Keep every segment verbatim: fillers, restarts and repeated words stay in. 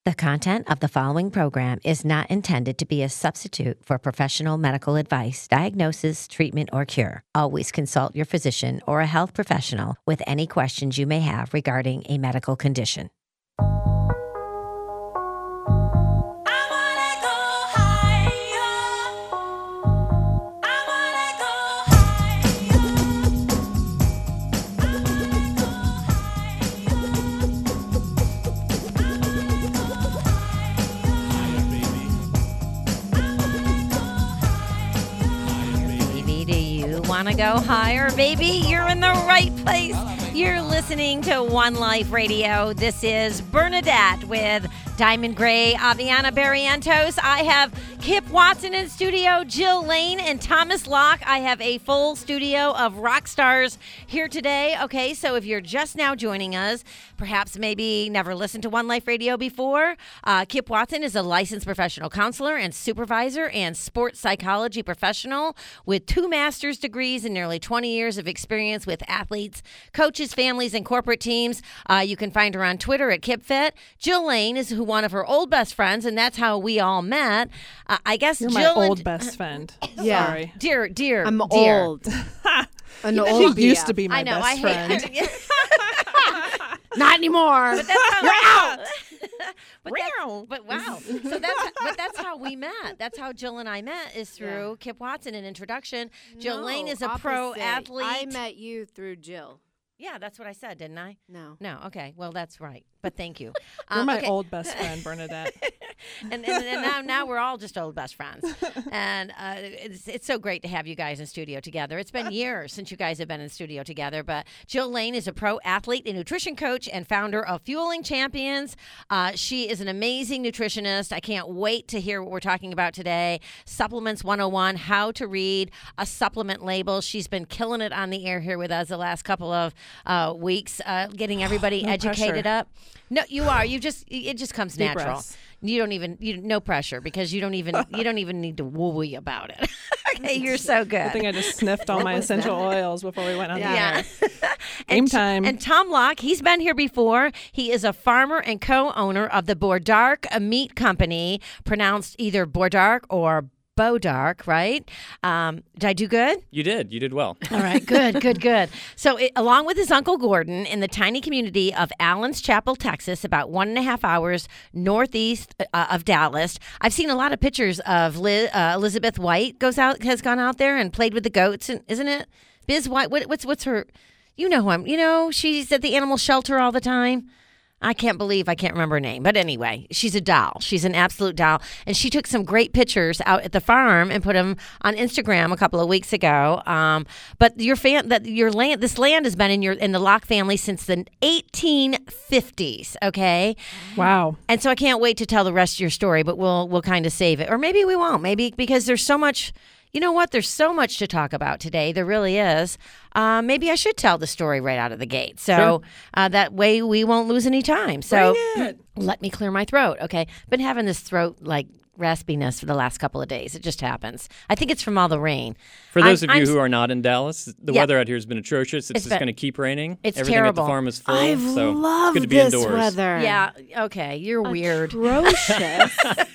The content of the following program is not intended to be a substitute for professional medical advice, diagnosis, treatment, or cure. Always consult your physician or a health professional with any questions you may have regarding a medical condition. Want to go higher, baby? You're in the right place. You're listening to One Life Radio. This is Bernadette with Diamond Gray, Aviana Barrientos. I have Kip Watson in studio, Jill Lane, and Thomas Locke. I have a full studio of rock stars here today. Okay, so if you're just now joining us, perhaps maybe never listened to One Life Radio before, uh, Kip Watson is a licensed professional counselor and supervisor and sports psychology professional with two master's degrees and nearly twenty years of experience with athletes, coaches, families, and corporate teams. Uh, you can find her on Twitter at KipFit. Jill Lane is who one of her old best friends, and that's how we all met. Uh, I guess You're Jill my and, old best friend. Yeah. Sorry. Dear, dear, I'm dear. old. An She old used B F. to be my I know. best I friend. hate. Not anymore. But that's how, You're out. but, that's, but wow. So that's but that's how we met. That's how Jill and I met is through Yeah. Kip Watson. An introduction. Jill No, Lane is a pro opposite. athlete. I met you through Jill. Yeah, that's what I said, didn't I? No. No. Okay. Well, that's right. But thank you. You're Um, my okay. old best friend, Bernadette. and, and, and now, now we're all just old best friends. And uh, it's, it's so great to have you guys in studio together. It's been years since you guys have been in studio together. But Jill Lane is a pro athlete and nutrition coach and founder of Fueling Champions. Uh, she is an amazing nutritionist. I can't wait to hear what we're talking about today. Supplements one oh one, how to read a supplement label. She's been killing it on the air here with us the last couple of uh, weeks, uh, getting everybody No educated pressure. up. No, you are. You just it just comes Deep natural. breaths. You don't even you no pressure because you don't even you don't even need to worry about it. Okay, you're so good. I think I just sniffed all my was essential that? oils before we went on yeah. the air. Game and, time. And Tom Locke, he's been here before. He is a farmer and co-owner of the Bourdark Meat Company, pronounced either Bourdark or Bodark, right? Um, did I do good? You did. You did well. All right, good, good, good. So, it, along with his uncle Gordon, in the tiny community of Allen's Chapel, Texas, about one and a half hours northeast uh, of Dallas, I've seen a lot of pictures of Liz, uh, Elizabeth White goes out, has gone out there and played with the goats, and isn't it? Biz White. What, what's what's her? You know who I'm. You know, she's at the animal shelter all the time. I can't believe I can't remember her name. But anyway, she's a doll. She's an absolute doll. And she took some great pictures out at the farm and put them on Instagram a couple of weeks ago. Um, but your fan, that your land, this land has been in your in the Locke family since the eighteen fifties. Okay. Wow. And so I can't wait to tell the rest of your story, but we'll we'll kind of save it, or maybe we won't. Maybe because there's so much. You know what? There's so much to talk about today. There really is. Uh, maybe I should tell the story right out of the gate. So Sure. uh, that way we won't lose any time. So Bring it. let me clear my throat. Okay. Been having this throat like raspiness for the last couple of days. It just happens. I think it's from all the rain. For those I'm- of you I'm- who are not in Dallas, the Yeah. weather out here has been atrocious. It's, It's just been- going to keep raining. it's Everything terrible. at the farm is full. I so love it's good to be this indoors. weather. Yeah. Okay. You're weird. Atrocious.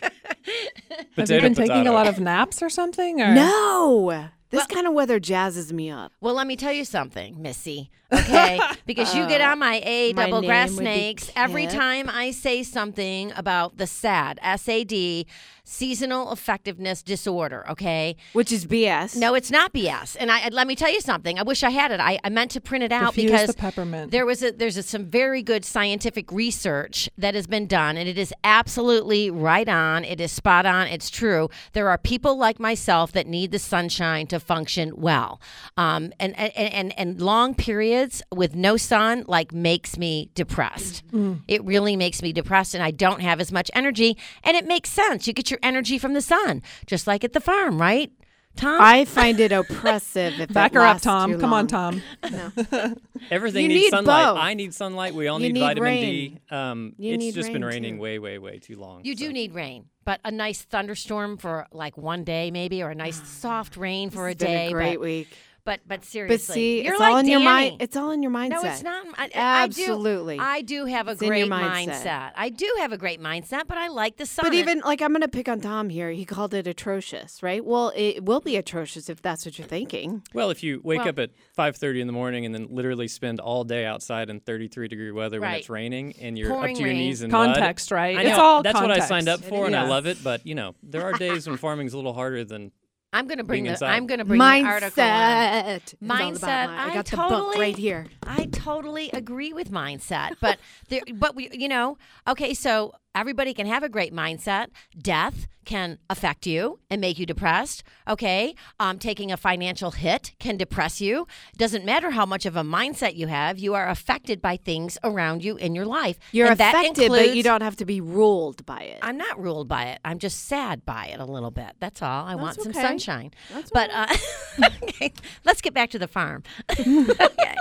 Have you Potato, been taking a potato. lot of naps or something? Or? no. This Well- kind of weather jazzes me up. Well, let me tell you something, Missy. Okay, because you get on my A my double grass name would be snakes every Kip. time I say something about the S A D, S A D, seasonal effectiveness disorder. Okay, Which is B S. no, it's not B S. And I let me tell you something. I wish I had it. I, I meant to print it out Diffuse because the peppermint. there was a there's a, some very good scientific research that has been done, and it is absolutely right on. It is spot on. It's true. There are people like myself that need the sunshine to function well, um, and, and and and long periods with no sun like makes me depressed. It really makes me depressed, and I don't have as much energy. And it makes sense. You get your energy from the sun, just like at the farm, right? Tom? I find it oppressive if Back it her up, lasts Tom. too Come on, long. Tom. Everything You needs need sunlight. both. I need sunlight. We all You need, need vitamin rain. D. Um, You it's need just been rain, raining too. way, way, way too long. You do so. need rain, but a nice thunderstorm for like one day maybe, or a nice soft rain for a It's been day. a great but, week. But but seriously, But see, you're it's like all in your Danny. mind. It's all in your mindset. No, it's not. I, Absolutely. I do, I do have a It's in your great mindset. mindset. I do have a great mindset, but I like the sun. But even like I'm going to pick on Tom here. He called it atrocious, right? Well, it will be atrocious if that's what you're thinking. Well, if you wake Well- up at five thirty in the morning and then literally spend all day outside in thirty-three degree weather when Right. it's raining and you're Pouring up to your rain. knees in Context, mud. right? I know, It's all that's context. what I signed up for, and I is. love it. But you know, there are days when farming's a little harder than. I'm going to bring being the inside. I'm going to bring the article. on. Mindset. It's all about Mindset. my- I I got the totally, book right here. I totally agree with mindset, but there, but we, you know, okay, so everybody can have a great mindset. Death can affect you and make you depressed. Okay, um, taking a financial hit can depress you. Doesn't matter how much of a mindset you have, you are affected by things around you in your life. You're and that affected, but includes- you don't have to be ruled by it. I'm not ruled by it. I'm just sad by it a little bit. That's all. I want some okay. sunshine. That's but uh, okay, let's get back to the farm. okay.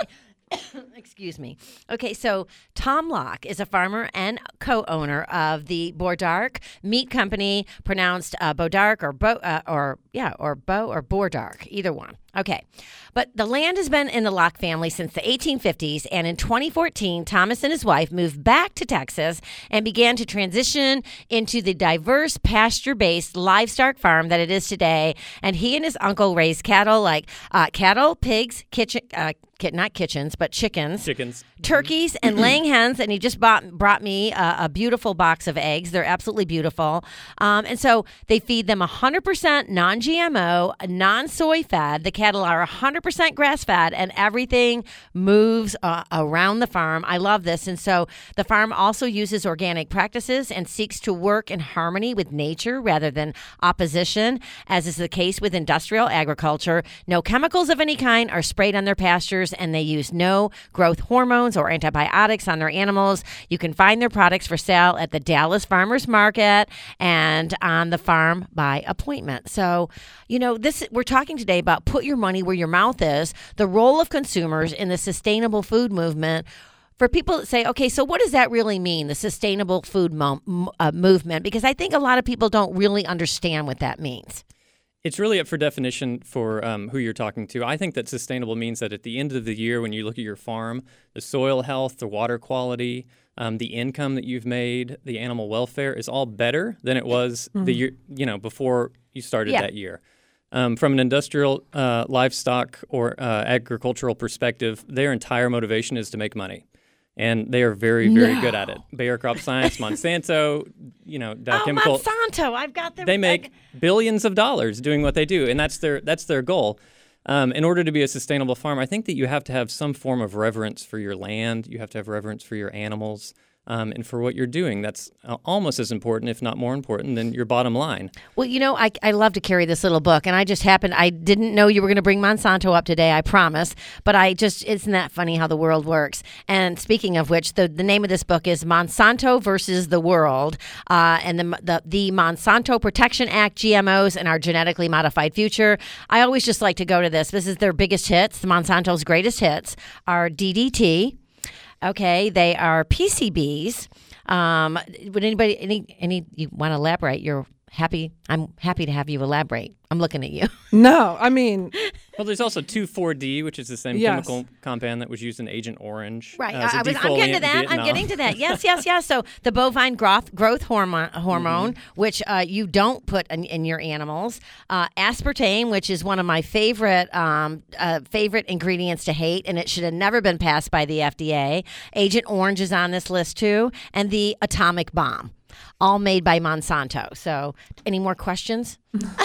Excuse me. Okay, so Tom Locke is a farmer and co-owner of the Bourdark Meat Company, pronounced uh, Bodark or Bo uh, or yeah or Bo or Bourdark, either one. Okay, but the land has been in the Locke family since the eighteen fifties, and in twenty fourteen, Thomas and his wife moved back to Texas and began to transition into the diverse pasture-based livestock farm that it is today. And he and his uncle raised cattle like uh, cattle, pigs, kitchen. Uh, Not kitchens, but chickens, Chickens. turkeys, and laying hens. And he just bought brought me a, a beautiful box of eggs. They're absolutely beautiful. Um, and so they feed them one hundred percent non-G M O, non-soy fed. The cattle are one hundred percent grass fed, and everything moves uh, around the farm. I love this. And so the farm also uses organic practices and seeks to work in harmony with nature rather than opposition, as is the case with industrial agriculture. No chemicals of any kind are sprayed on their pastures, and they use no growth hormones or antibiotics on their animals. You can find their products for sale at the Dallas Farmers Market and on the farm by appointment. So, you know, this we're talking today about put your money where your mouth is, the role of consumers in the sustainable food movement. For people that say, okay, so what does that really mean, the sustainable food mo- uh, movement? Because I think a lot of people don't really understand what that means. It's really up for definition for um, who you're talking to. I think that sustainable means that at the end of the year, when you look at your farm, the soil health, the water quality, um, the income that you've made, the animal welfare is all better than it was mm-hmm. the year, you know, before you started yeah. that year. Um, from an industrial uh, livestock or uh, agricultural perspective, their entire motivation is to make money. And they are very, very no. good at it. Bayer Crop Science, Monsanto, you know, Dow oh, Chemical. Monsanto, I've got them. They make billions of dollars doing what they do, and that's their that's their goal. Um, in order to be a sustainable farm, I think that you have to have some form of reverence for your land. You have to have reverence for your animals. Um, and for what you're doing, that's uh, almost as important, if not more important, than your bottom line. Well, you know, I, I love to carry this little book, and I just happened, I didn't know you were going to bring Monsanto up today, I promise, but I just, isn't that funny how the world works? And speaking of which, the, the name of this book is Monsanto versus the World, uh, and the, the, the Monsanto Protection Act, G M Os, and Our Genetically Modified Future. I always just like to go to this. This is their biggest hits. Monsanto's greatest hits are D D T. Okay, they are P C Bs. Um, would anybody, any, any, you want to elaborate? You're happy. I'm happy to have you elaborate. I'm looking at you. No, I mean, Well, there's also two four D, which is the same Yes. chemical compound that was used in Agent Orange. Right. uh, as a I, I was, I'm defoliant getting to in that. I'm Vietnam. getting to that. Yes, yes, yes. So the bovine growth growth hormone, hormone Mm-hmm. which uh, you don't put in, in your animals. Uh, aspartame, which is one of my favorite um, uh, favorite ingredients to hate, and it should have never been passed by the F D A. Agent Orange is on this list too, and the atomic bomb. All made by Monsanto. So, any more questions?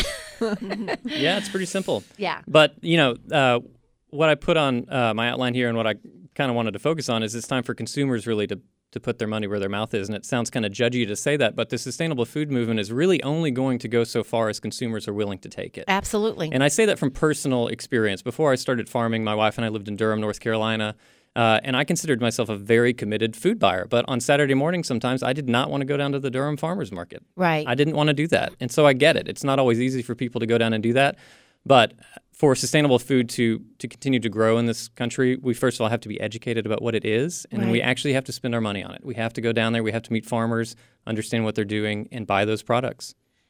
Yeah, it's pretty simple. Yeah. But, you know, uh, what I put on uh, my outline here and what I kind of wanted to focus on is it's time for consumers really to, to put their money where their mouth is. And it sounds kind of judgy to say that, but the sustainable food movement is really only going to go so far as consumers are willing to take it. Absolutely. And I say that from personal experience. Before I started farming, my wife and I lived in Durham, North Carolina. Uh, and I considered myself a very committed food buyer. But on Saturday morning, sometimes I did not want to go down to the Durham Farmers Market. Right. I didn't want to do that. And so I get it. It's not always easy for people to go down and do that. But for sustainable food to to continue to grow in this country, we first of all have to be educated about what it is. And then we Right. actually have to spend our money on it. We have to go down there. We have to meet farmers, understand what they're doing, and buy those products.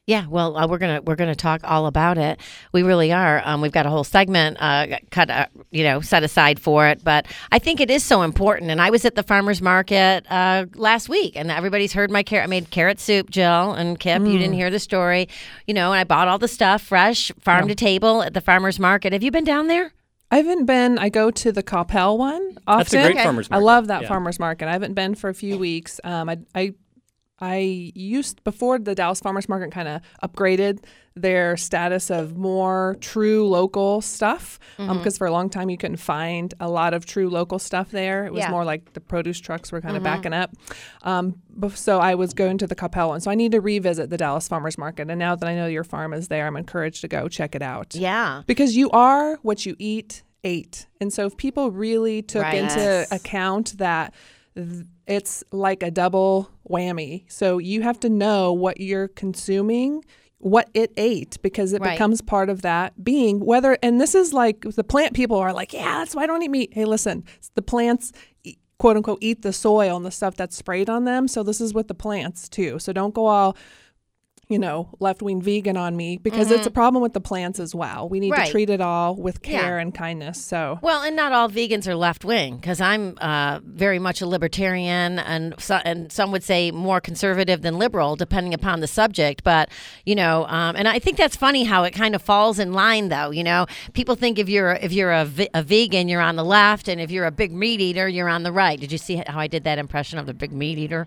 Yeah, well, uh, we're gonna we're gonna talk all about it. We really are. Um, we've got a whole segment uh, cut, uh, you know, set aside for it. But I think it is so important. And I was at the farmers market uh, last week, and everybody's heard my carrot. I made carrot soup, Jill and Kip. Mm. You didn't hear the story, you know. And I bought all the stuff fresh, farm yeah. to table at the farmers market. Have you been down there? I haven't been. I go to the Coppell one often. That's a great okay. farmers market. I love that yeah. farmers market. I haven't been for a few weeks. Um, I, I I used, before the Dallas Farmers Market kind of upgraded their status of more true local stuff, because mm-hmm. um, for a long time you couldn't find a lot of true local stuff there. It was yeah. more like the produce trucks were kind of mm-hmm. backing up. Um, so I was going to the Coppell one. So I need to revisit the Dallas Farmers Market. And now that I know your farm is there, I'm encouraged to go check it out. Yeah. Because you are what you eat, ate. And so if people really took right. into yes. account that th- it's like a double whammy. So you have to know what you're consuming, what it ate, because it right. becomes part of that being. Whether, and this is like the plant people are like, yeah, that's why I don't eat meat. Hey, listen, the plants, quote unquote, eat the soil and the stuff that's sprayed on them. So this is with the plants too. So don't go all, you know, left-wing vegan on me, because mm-hmm. it's a problem with the plants as well. We need right. to treat it all with care yeah. and kindness. So well, and not all vegans are left-wing, because I'm uh, very much a libertarian, and so, and some would say more conservative than liberal, depending upon the subject. But you know, um, and I think that's funny how it kind of falls in line, though. You know, people think if you're if you're a, ve- a vegan, you're on the left, and if you're a big meat eater, you're on the right. Did you see how I did that impression of the big meat eater?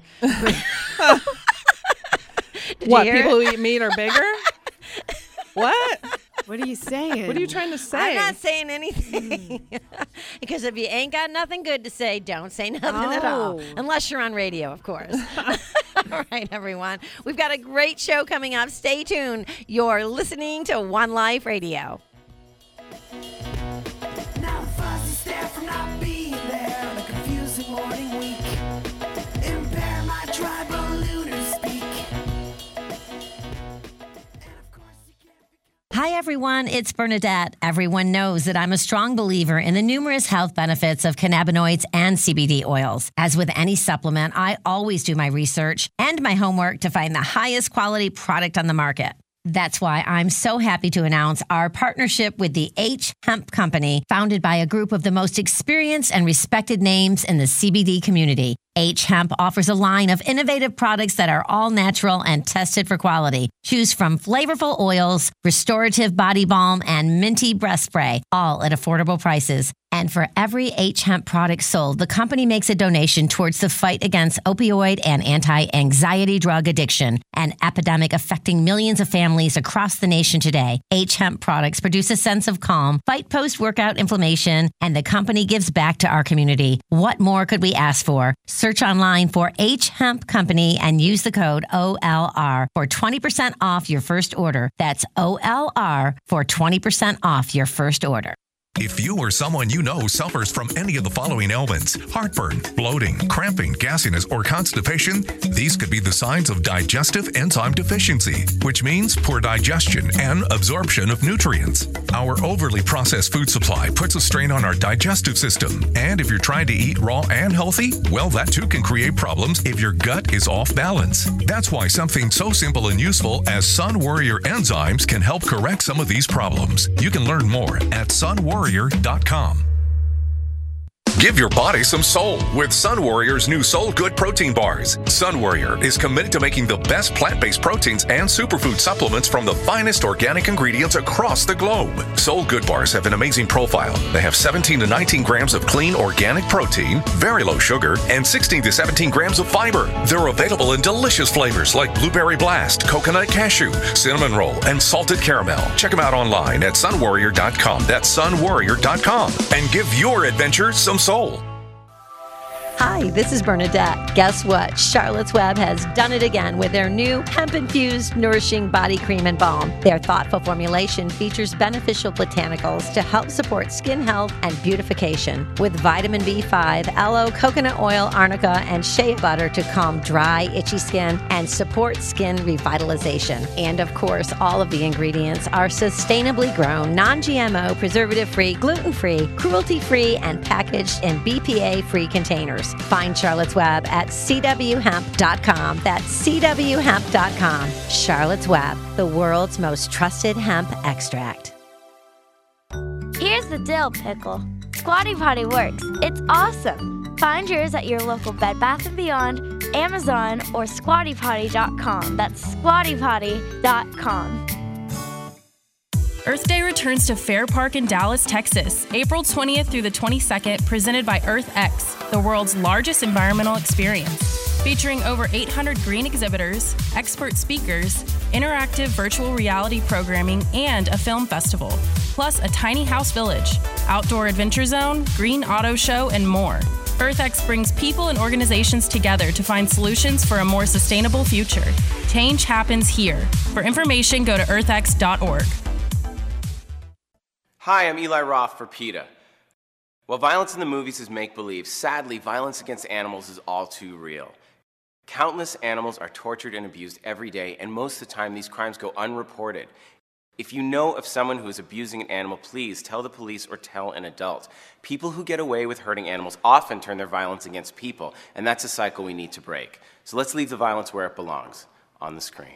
Did what, you people it? who eat meat are bigger? What? What are you saying? What are you trying to say? I'm not saying anything. Because if you ain't got nothing good to say, don't say nothing oh. at all. Unless you're on radio, of course. All right, everyone. We've got a great show coming up. Stay tuned. You're listening to One Life Radio. Now the fuss is there from not being there on a confusing morning week. Impair my tribal lunar speak. Hi, everyone. It's Bernadette. Everyone knows that I'm a strong believer in the numerous health benefits of cannabinoids and C B D oils. As with any supplement, I always do my research and my homework to find the highest quality product on the market. That's why I'm so happy to announce our partnership with the H Hemp Company, founded by a group of the most experienced and respected names in the C B D community. H Hemp offers a line of innovative products that are all natural and tested for quality. Choose from flavorful oils, restorative body balm, and minty breath spray, all at affordable prices. And for every H Hemp product sold, the company makes a donation towards the fight against opioid and anti-anxiety drug addiction, an epidemic affecting millions of families across the nation today. H Hemp products produce a sense of calm, fight post-workout inflammation, and the company gives back to our community. What more could we ask for? Search online for H Hemp Company and use the code O L R for twenty percent off your first order. That's O L R for twenty percent off your first order. If you or someone you know suffers from any of the following ailments, heartburn, bloating, cramping, gassiness, or constipation, these could be the signs of digestive enzyme deficiency, which means poor digestion and absorption of nutrients. Our overly processed food supply puts a strain on our digestive system. And if you're trying to eat raw and healthy, well, that too can create problems if your gut is off balance. That's why something so simple and useful as Sun Warrior enzymes can help correct some of these problems. You can learn more at sun warrior dot com. Give your body some soul with Sun Warrior's new Soul Good protein bars. Sun Warrior is committed to making the best plant-based proteins and superfood supplements from the finest organic ingredients across the globe. Soul Good bars have an amazing profile. They have seventeen to nineteen grams of clean organic protein, very low sugar, and sixteen to seventeen grams of fiber. They're available in delicious flavors like Blueberry Blast, Coconut Cashew, Cinnamon Roll, and Salted Caramel. Check them out online at sun warrior dot com. That's sun warrior dot com. And give your adventure some soul. Hi, this is Bernadette. Guess what? Charlotte's Web has done it again with their new hemp-infused nourishing body cream and balm. Their thoughtful formulation features beneficial botanicals to help support skin health and beautification, with vitamin B five, aloe, coconut oil, arnica, and shea butter to calm dry, itchy skin and support skin revitalization. And of course, all of the ingredients are sustainably grown, non-G M O, preservative-free, gluten-free, cruelty-free, and packaged in B P A-free containers. farmers. Find Charlotte's Web at c w hemp dot com. That's c w hemp dot com. Charlotte's Web, the world's most trusted hemp extract. Here's the dill pickle. Squatty Potty works. It's awesome. Find yours at your local Bed Bath and Beyond, Amazon, or squatty potty dot com. That's squatty potty dot com. Earth Day returns to Fair Park in Dallas, Texas, April twentieth through the twenty-second, presented by EarthX, the world's largest environmental experience. Featuring over eight hundred green exhibitors, expert speakers, interactive virtual reality programming, and a film festival, plus a tiny house village, outdoor adventure zone, green auto show, and more. EarthX brings people and organizations together to find solutions for a more sustainable future. Change happens here. For information, go to earth x dot org. Hi, I'm Eli Roth for PETA. While violence in the movies is make-believe, sadly, violence against animals is all too real. Countless animals are tortured and abused every day, and most of the time these crimes go unreported. If you know of someone who is abusing an animal, please tell the police or tell an adult. People who get away with hurting animals often turn their violence against people, and that's a cycle we need to break. So let's leave the violence where it belongs, on the screen.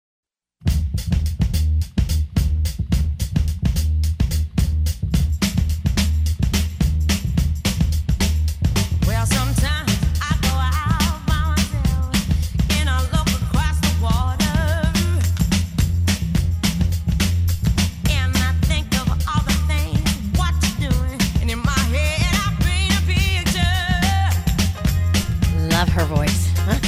Well, sometimes I go out by myself and I look across the water, and I think of all the things what you're doing, and in my head I paint a picture. Love her voice.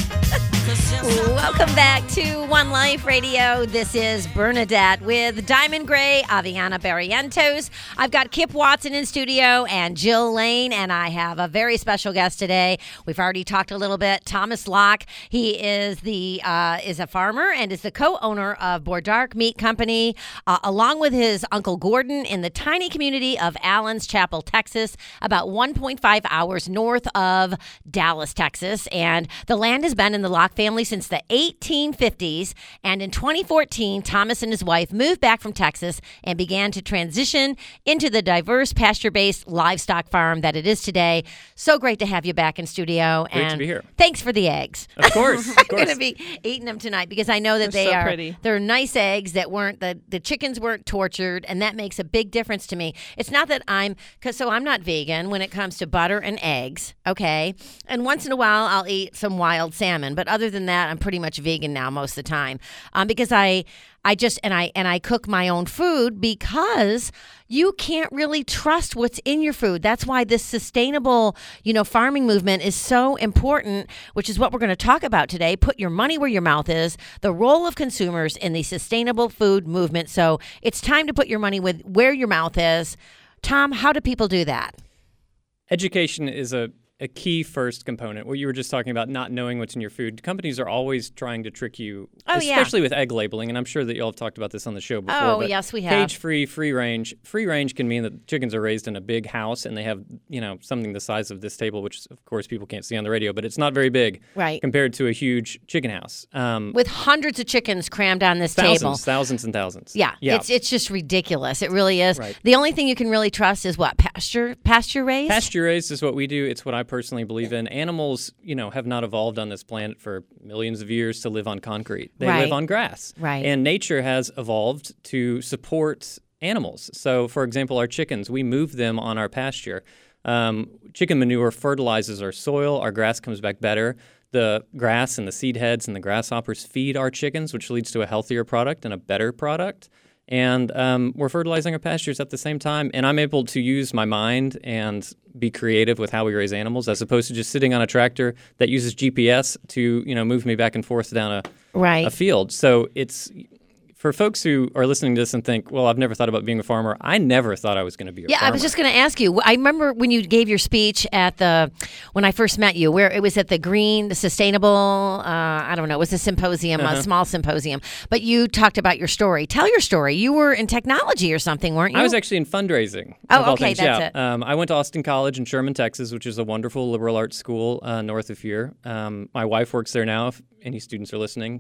Welcome back to One Life Radio. This is Bernadette with Diamond Gray, Aviana Barrientos. I've got Kip Watson in studio and Jill Lane, and I have a very special guest today. We've already talked a little bit. Thomas Locke. He is the uh, is a farmer and is the co-owner of Bourdark Meat Company, uh, along with his uncle Gordon in the tiny community of Allen's Chapel, Texas, about one point five hours north of Dallas, Texas. And the land has been in the Locke family since the eighteen fifties, and in twenty fourteen, Thomas and his wife moved back from Texas and began to transition into the diverse pasture-based livestock farm that it is today. So great to have you back in studio. Great and to be here. Thanks for the eggs. Of course, of I'm course. going to be eating them tonight because I know that They're they so are pretty. they're nice eggs that weren't the the chickens weren't tortured, and that makes a big difference to me. It's not that I'm cuz so I'm not vegan when it comes to butter and eggs, okay? And once in a while I'll eat some wild salmon, but other than that I'm pretty much vegan now most of the time. Um, because I I just and I and I cook my own food because you can't really trust what's in your food. That's why this sustainable, you know, farming movement is so important, which is what we're going to talk about today. Put your money where your mouth is, the role of consumers in the sustainable food movement. So it's time to put your money with where your mouth is. Tom, how do people do that? Education is a, a key first component. What you were just talking about, not knowing what's in your food. Companies are always trying to trick you, Oh, yeah. especially with egg labeling. And I'm sure that you all have talked about this on the show before. Oh, but yes, we have. Cage-free, free range. Free range can mean that chickens are raised in a big house and they have, you know, something the size of this table, which of course people can't see on the radio, but it's not very big Right. compared to a huge chicken house. Um, With hundreds of chickens crammed on this thousands, table. thousands and thousands. Yeah, yeah. it's it's just ridiculous. It really is. Right. The only thing you can really trust is what? Pasture pasture raised? Pasture raised is what we do. It's what I personally believe in. Animals, you know, have not evolved on this planet for millions of years to live on concrete. They Right. live on grass. Right. And nature has evolved to support animals. So, for example, our chickens, we move them on our pasture. Um, chicken manure fertilizes our soil. Our grass comes back better. The grass and the seed heads and the grasshoppers feed our chickens, which leads to a healthier product and a better product. And um, we're fertilizing our pastures at the same time. And I'm able to use my mind and be creative with how we raise animals, as opposed to just sitting on a tractor that uses G P S to, you know, move me back and forth down a, Right. a field. So it's for folks who are listening to this and think, well, I've never thought about being a farmer. I never thought I was going to be a Yeah, farmer. I was just going to ask you. I remember when you gave your speech at the, when I first met you, where it was at the Green, the Sustainable, uh, I don't know, it was a symposium, Uh-huh. a small symposium. But you talked about your story. Tell your story. You were in technology or something, weren't you? I was actually in fundraising. Oh, of all okay, things. that's yeah. it. Um, I went to Austin College in Sherman, Texas, which is a wonderful liberal arts school uh, north of here. Um, my wife works there now. If any students are listening,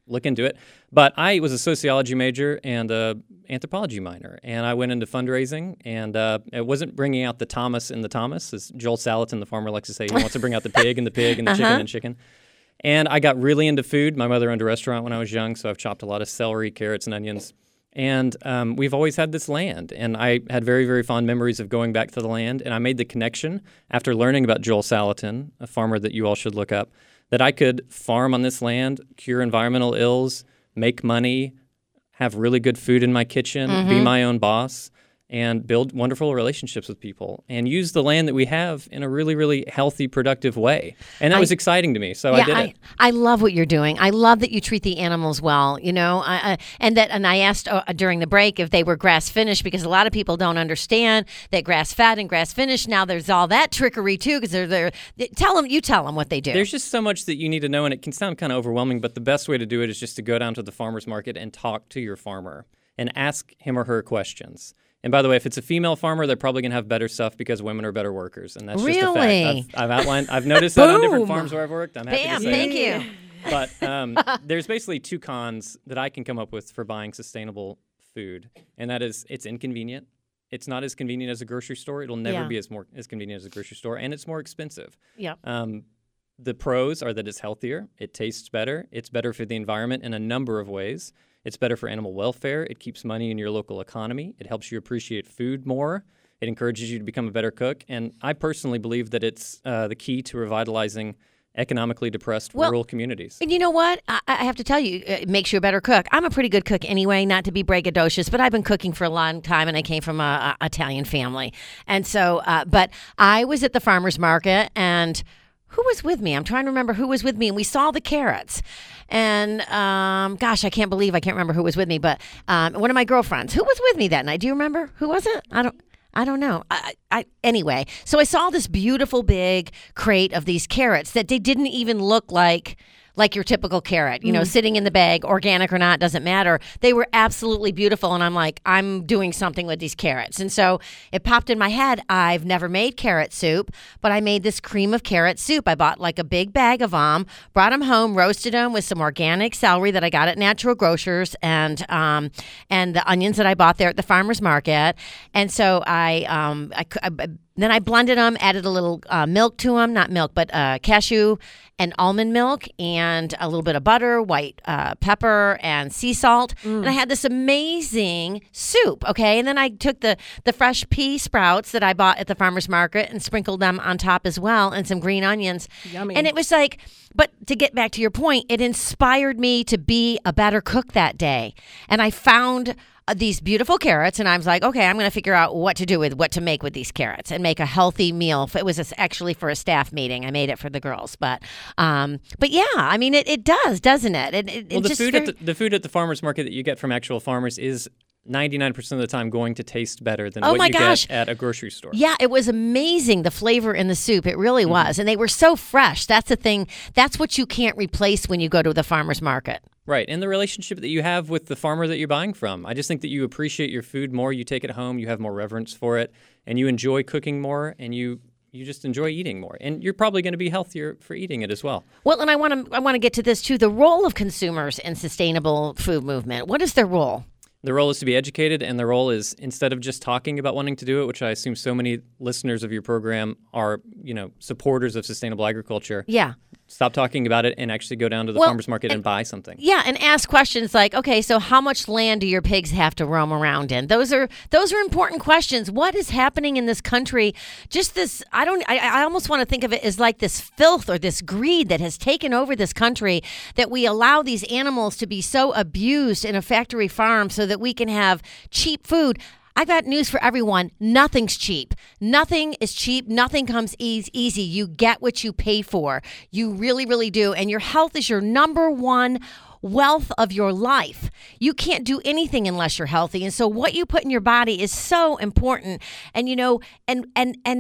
look into it. But I was a sociology major and a anthropology minor, and I went into fundraising, and uh, it wasn't bringing out the Thomas in the Thomas, as Joel Salatin, the farmer, likes to say. He wants to bring out the pig and the pig and the Uh-huh. chicken and chicken. And I got really into food. My mother owned a restaurant when I was young, so I've chopped a lot of celery, carrots, and onions. And um, we've always had this land, and I had very, very fond memories of going back to the land. And I made the connection after learning about Joel Salatin, a farmer that you all should look up, that I could farm on this land, cure environmental ills, make money, have really good food in my kitchen, Mm-hmm. be my own boss, and build wonderful relationships with people, and use the land that we have in a really, really healthy, productive way. And that I- was exciting to me, so yeah, I did I, it. I love what you're doing. I love that you treat the animals well, you know, I, I, and that. And I asked uh, during the break if they were grass finished, because a lot of people don't understand that grass fed and grass finished. Now there's all that trickery too, because they're there. Tell them, you tell them what they do. There's just so much that you need to know, and it can sound kind of overwhelming, but the best way to do it is just to go down to the farmer's market and talk to your farmer and ask him or her questions. And by the way, if it's a female farmer, they're probably going to have better stuff because women are better workers, and that's just a Really? fact. I've, I've outlined, I've noticed that on different Boom. farms where I've worked. I'm happy Bam! to say Thank it. you. But um, there's basically two cons that I can come up with for buying sustainable food, and that is it's inconvenient. It's not as convenient as a grocery store. It'll never Yeah. be as more as convenient as a grocery store, and it's more expensive. Yeah. Um, the pros are that it's healthier, it tastes better, it's better for the environment in a number of ways. It's better for animal welfare. It keeps money in your local economy. It helps you appreciate food more. It encourages you to become a better cook. And I personally believe that it's uh, the key to revitalizing economically depressed Well, rural communities. And you know what? I, I have to tell you, it makes you a better cook. I'm a pretty good cook anyway, not to be braggadocious, but I've been cooking for a long time, and I came from a, a Italian family. And so, uh, but I was at the farmer's market, and who was with me? I'm trying to remember who was with me, and we saw the carrots. And um, gosh, I can't believe I can't remember who was with me, but um, one of my girlfriends. Who was with me that night? Do you remember? Who was it? I don't. I don't know. I, I, anyway, so I saw this beautiful big crate of these carrots that they didn't even look like like your typical carrot, you know, sitting in the bag, organic or not, doesn't matter. They were absolutely beautiful. And I'm like, I'm doing something with these carrots. And so it popped in my head. I've never made carrot soup, but I made this cream of carrot soup. I bought like a big bag of them, brought them home, roasted them with some organic celery that I got at Natural Grocers, and um, and the onions that I bought there at the farmer's market. And so I, um, I, I then I blended them, added a little uh, milk to them, not milk, but uh, cashew and almond milk, and a little bit of butter, white uh, pepper, and sea salt. And I had this amazing soup, okay? And then I took the, the fresh pea sprouts that I bought at the farmer's market and sprinkled them on top as well, and some green onions. Yummy. And it was like, but to get back to your point, it inspired me to be a better cook that day. And I found uh, these beautiful carrots, and I was like, okay, I'm going to figure out what to do with, what to make with these carrots and make a healthy meal. It was actually for a staff meeting. I made it for the girls. But um, but yeah, I mean, it, it does, doesn't it? It, it, Well, it the just food very- at the, the food at the farmers market that you get from actual farmers is ninety-nine percent of the time going to taste better than Oh what my you gosh. get at a grocery store. Yeah, it was amazing, the flavor in the soup. It really was. And they were so fresh. That's the thing. That's what you can't replace when you go to the farmer's market. Right, and the relationship that you have with the farmer that you're buying from. I just think that you appreciate your food more, you take it home, you have more reverence for it, and you enjoy cooking more, and you you just enjoy eating more. And you're probably going to be healthier for eating it as well. Well, and I want to I want to get to this too, the role of consumers in sustainable food movement. What is their role? The role is to be educated, and the role is, instead of just talking about wanting to do it, which I assume so many listeners of your program are, you know, supporters of sustainable agriculture, Yeah. stop talking about it and actually go down to the Well, farmer's market and, and- buy something. Yeah, and ask questions like, okay, so how much land do your pigs have to roam around in? Those are those are important questions. What is happening in this country? Just this, I don't, I, I almost want to think of it as like this filth or this greed that has taken over this country, that we allow these animals to be so abused in a factory farm so that we can have cheap food. I've got news for everyone. Nothing's cheap. Nothing is cheap. Nothing comes eas- easy. You get what you pay for. You really, really do. And your health is your number one wealth of your life. You can't do anything unless you're healthy. And so what you put in your body is so important. And, you know, and, and, and,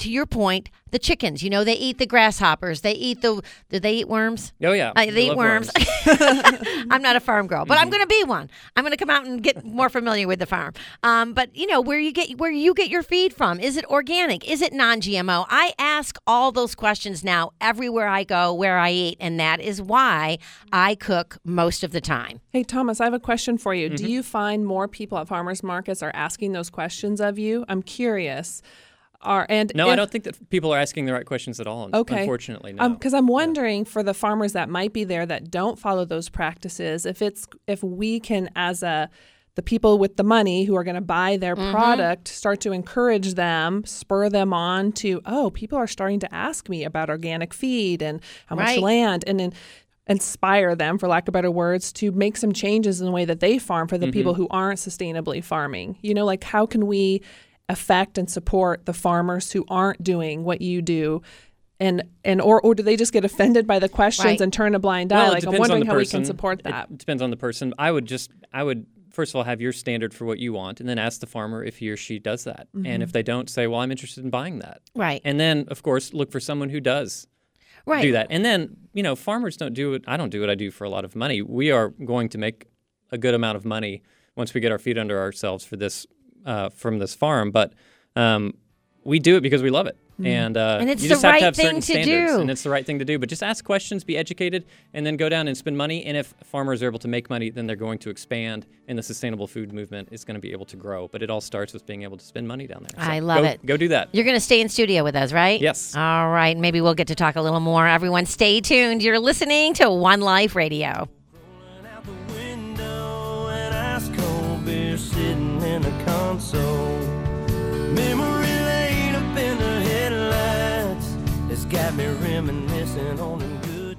to your point, the chickens. You know, they eat the grasshoppers. They eat the. Do they eat worms? Oh yeah, Uh, they we eat love worms. I'm not a farm girl, but I'm going to be one. I'm going to come out and get more familiar with the farm. Um, but you know, where you get where you get your feed from? Is it organic? Is it non-G M O? I ask all those questions now everywhere I go, where I eat, and that is why I cook most of the time. Hey, Thomas, I have a question for you. Mm-hmm. Do you find more people at farmers markets are asking those questions of you? I'm curious. Are and No, if, I don't think that people are asking the right questions at all. Okay. Unfortunately, no. Because I'm wondering for the farmers that might be there that don't follow those practices, if it's if we can, as a the people with the money who are going to buy their Mm-hmm. product, start to encourage them, spur them on to, oh, people are starting to ask me about organic feed and how much Right. land, and then inspire them, for lack of better words, to make some changes in the way that they farm for the Mm-hmm. people who aren't sustainably farming. You know, like how can we affect and support the farmers who aren't doing what you do? And and or, or do they just get offended by the questions Right. and turn a blind eye? Well, it like I'm depends on wondering the how we person. can support that. It depends on the person. I would just, I would first of all have your standard for what you want, and then ask the farmer if he or she does that. Mm-hmm. And if they don't, say, well, I'm interested in buying that. Right. And then, of course, look for someone who does Right. do that. And then, you know, farmers don't do it. I don't do what I do for a lot of money. We are going to make a good amount of money once we get our feet under ourselves for this, uh, from this farm. But um, we do it because we love it. And, uh, And it's you the just have right to have thing certain to standards, do. and it's the right thing to do. But just ask questions, be educated, and then go down and spend money. And if farmers are able to make money, then they're going to expand, and the sustainable food movement is going to be able to grow. But it all starts with being able to spend money down there. So I love go, it. Go do that. You're going to stay in studio with us, right? Yes. All right. Maybe we'll get to talk a little more. Everyone, stay tuned. You're listening to One Life Radio. Out the window and ice cold beer sitting in the console. Memory lane up in the headlights has got me reminiscing on them good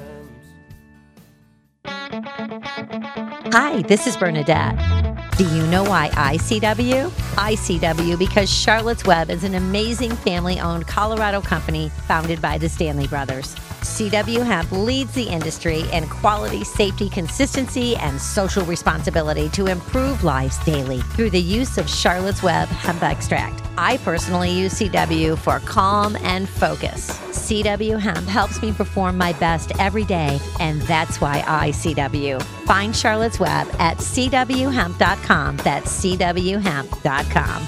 times. Hi, this is Bernadette. Do you know why I C W? I C W because Charlotte's Web is an amazing family-owned Colorado company founded by the Stanley brothers. C W Hemp leads the industry in quality, safety, consistency, and social responsibility to improve lives daily through the use of Charlotte's Web hemp extract. I personally use C W for calm and focus. C W Hemp helps me perform my best every day, and that's why I C W. Find Charlotte's Web at c w hemp dot com. That's c w hemp dot com.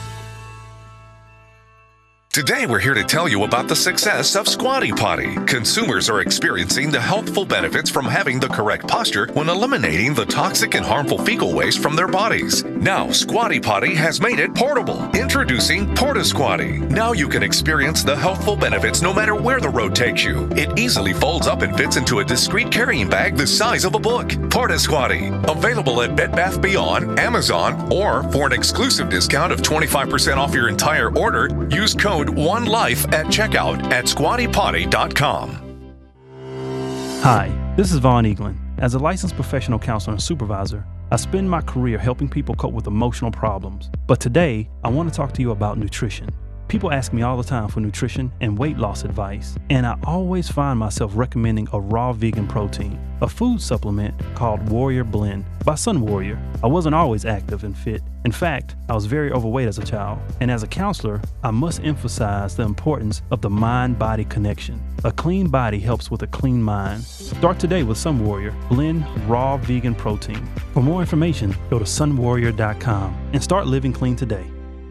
Today, we're here to tell you about the success of Squatty Potty. Consumers are experiencing the healthful benefits from having the correct posture when eliminating the toxic and harmful fecal waste from their bodies. Now, Squatty Potty has made it portable. Introducing Porta Squatty. Now you can experience the healthful benefits no matter where the road takes you. It easily folds up and fits into a discreet carrying bag the size of a book. Porta Squatty. Available at Bed Bath Beyond, Amazon, or for an exclusive discount of twenty-five percent off your entire order, use code ONELIFE at checkout at squatty potty dot com. Hi, this is Vaughn Eaglin. As a licensed professional counselor and supervisor, I spend my career helping people cope with emotional problems. But today, I want to talk to you about nutrition. People ask me all the time for nutrition and weight loss advice, and I always find myself recommending a raw vegan protein, a food supplement called Warrior Blend by Sun Warrior. I wasn't always active and fit. In fact, I was very overweight as a child, and as a counselor, I must emphasize the importance of the mind-body connection. A clean body helps with a clean mind. Start today with Sun Warrior Blend Raw Vegan Protein. For more information, go to sun warrior dot com and start living clean today.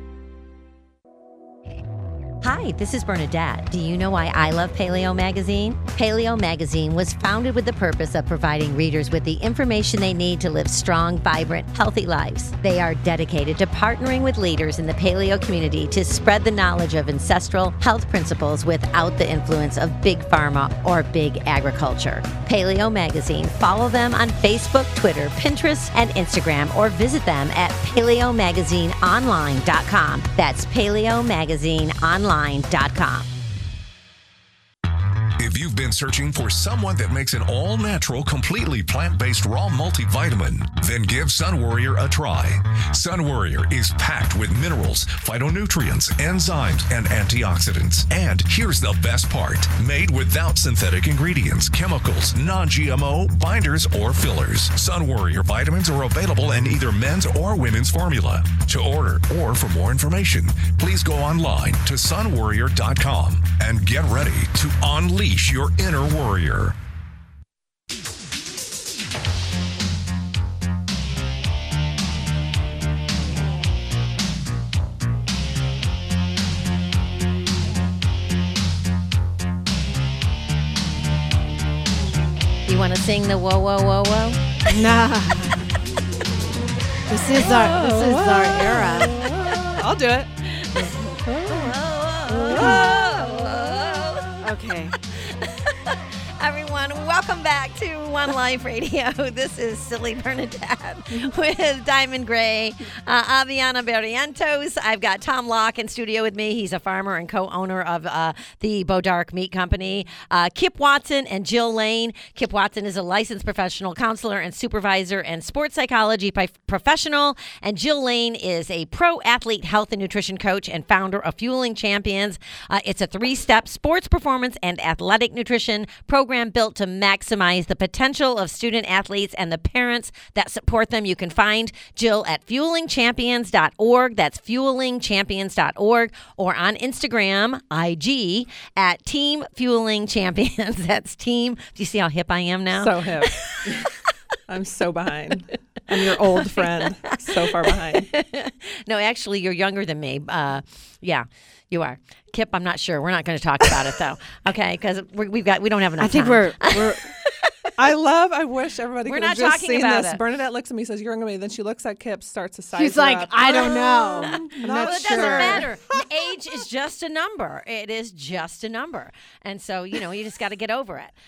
Hi, this is Bernadette. Do you know why I love Paleo Magazine? Paleo Magazine was founded with the purpose of providing readers with the information they need to live strong, vibrant, healthy lives. They are dedicated to partnering with leaders in the paleo community to spread the knowledge of ancestral health principles without the influence of big pharma or big agriculture. Paleo Magazine. Follow them on Facebook, Twitter, Pinterest, and Instagram, or visit them at paleo magazine online dot com. That's paleo magazine online dot com. If you've been searching for someone that makes an all-natural, completely plant-based raw multivitamin, then give Sun Warrior a try. Sun Warrior is packed with minerals, phytonutrients, enzymes, and antioxidants. And here's the best part. Made without synthetic ingredients, chemicals, non-G M O, binders, or fillers. Sun Warrior vitamins are available in either men's or women's formula. To order or for more information, please go online to sun warrior dot com and get ready to unleash your inner warrior. You want to sing the whoa, whoa, whoa, whoa? Nah. This is our this is our era. I'll do it. Okay. Everyone, welcome back to One Life Radio. This is Silly Bernadette with Diamond Gray, uh, Aviana Barrientos. I've got Tom Locke in studio with me. He's a farmer and co-owner of uh, the Bodark Meat Company. Uh, Kip Watson and Jill Lane. Kip Watson is a licensed professional counselor and supervisor and sports psychology p- professional. And Jill Lane is a pro athlete health and nutrition coach and founder of Fueling Champions. Uh, it's a three-step sports performance and athletic nutrition program built to maximize the potential of student athletes and the parents that support them. You can find Jill at fueling champions dot org. That's fueling champions dot org, or on Instagram, I G, at Team Fueling Champions. That's Team. Do you see how hip I am now? So hip. I'm so behind. I'm your old friend. So far behind. No, actually, you're younger than me. Uh, yeah, you are. Kip, I'm not sure. We're not going to talk about it though. Okay, because we've got we don't have enough. I think time. we're we're I love, I wish everybody We're could have not just talking seen about this. it. Bernadette looks at me, says, you're younger than me. Then she looks at Kip, starts to size She's her like, up. I don't know. I'm Not not Well, it sure. doesn't matter. Age is just a number. It is just a number. And so, you know, you just got to get over it.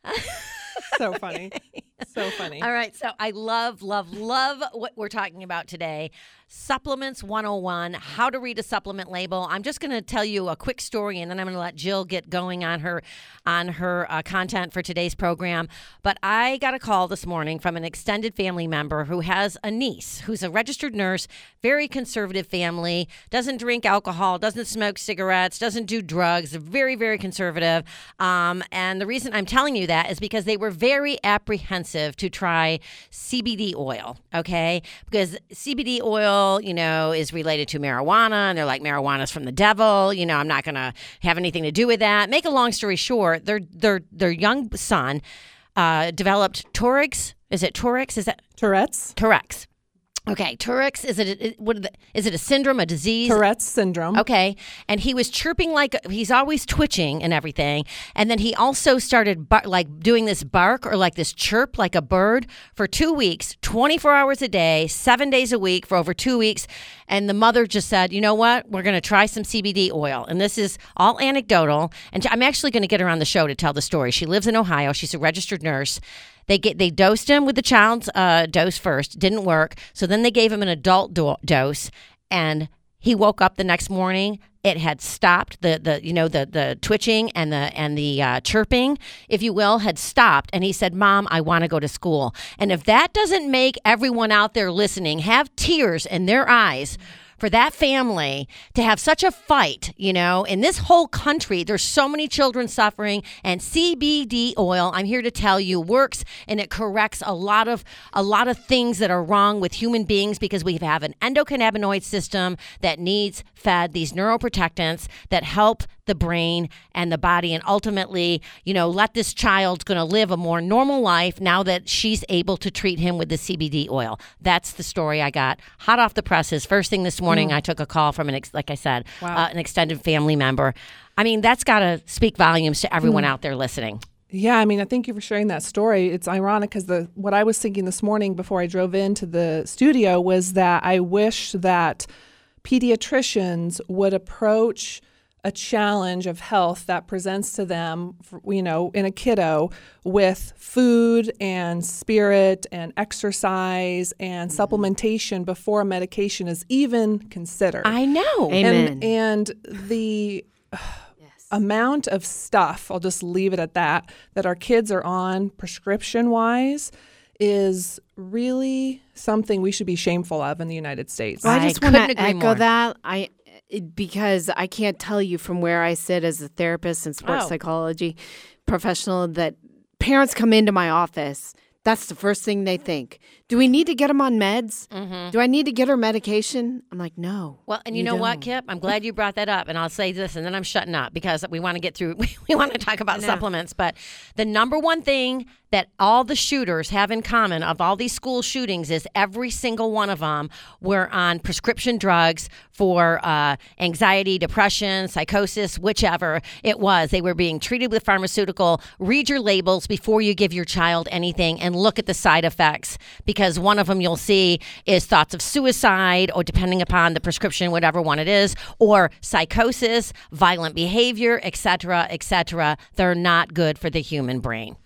So funny. So funny. All right. So I love, love, love what we're talking about today. Supplements one oh one, how to read a supplement label. I'm just going to tell you a quick story, and then I'm going to let Jill get going on her on her uh, content for today's program. But I got a call this morning from an extended family member who has a niece who's a registered nurse, very conservative family, doesn't drink alcohol, doesn't smoke cigarettes, doesn't do drugs, very, very conservative. Um, and the reason I'm telling you that is because they were very apprehensive to try C B D oil, okay? Because C B D oil, you know, is related to marijuana, and they're like, marijuana's from the devil. You know, I'm not going to have anything to do with that. Make a long story short, their their their young son uh, developed Tourette's. Is it Tourette's? Is that Tourette's? Tourette's. Okay, Tourette's, is it a, what are the, is it a syndrome, a disease? Tourette's syndrome. Okay, and he was chirping like, he's always twitching and everything, and then he also started bar- like doing this bark or like this chirp like a bird for two weeks, twenty-four hours a day, seven days a week for over two weeks, and the mother just said, you know what, we're going to try some C B D oil, and this is all anecdotal, and I'm actually going to get her on the show to tell the story. She lives in Ohio. She's a registered nurse. They get they dosed him with the child's uh, dose first. Didn't work. So then they gave him an adult do- dose, and he woke up the next morning. It had stopped. The the you know the the twitching and the and the uh, chirping, if you will, had stopped. And he said, "Mom, I want to go to school." And if that doesn't make everyone out there listening have tears in their eyes for that family to have such a fight, you know, in this whole country, there's so many children suffering, and C B D oil, I'm here to tell you, works, and it corrects a lot of a lot of things that are wrong with human beings, because we have an endocannabinoid system that needs fed these neuroprotectants that help the brain and the body, and ultimately, you know, let this child going to live a more normal life now that she's able to treat him with the C B D oil. That's the story I got hot off the presses. First thing this morning, mm. I took a call from an, ex- like I said, wow. uh, an extended family member. I mean, that's got to speak volumes to everyone mm. out there listening. Yeah, I mean, I thank you for sharing that story. It's ironic because the what I was thinking this morning before I drove into the studio was that I wish that pediatricians would approach a challenge of health that presents to them, you know, in a kiddo with food and spirit and exercise and mm-hmm. supplementation before a medication is even considered. I know. Amen. And, and the... amount of stuff, I'll just leave it at that, that our kids are on prescription-wise is really something we should be shameful of in the United States. Well, I I just want couldn't to agree echo more. that. I it- because I can't tell you from where I sit as a therapist and sports Oh. psychology professional that parents come into my office. That's the first thing they think. Do we need to get them on meds? Mm-hmm. Do I need to get her medication? I'm like, no. Well, and you, know what, don't. Kip? I'm glad you brought that up, and I'll say this, and then I'm shutting up because we want to get through. We want to talk about know. supplements, but the number one thing that all the shooters have in common of all these school shootings is every single one of them were on prescription drugs for uh, anxiety, depression, psychosis, whichever it was. They were being treated with pharmaceutical. Read your labels before you give your child anything, and look at the side effects, because one of them you'll see is thoughts of suicide, or depending upon the prescription, whatever one it is, or psychosis, violent behavior, et cetera, et cetera. They're not good for the human brain.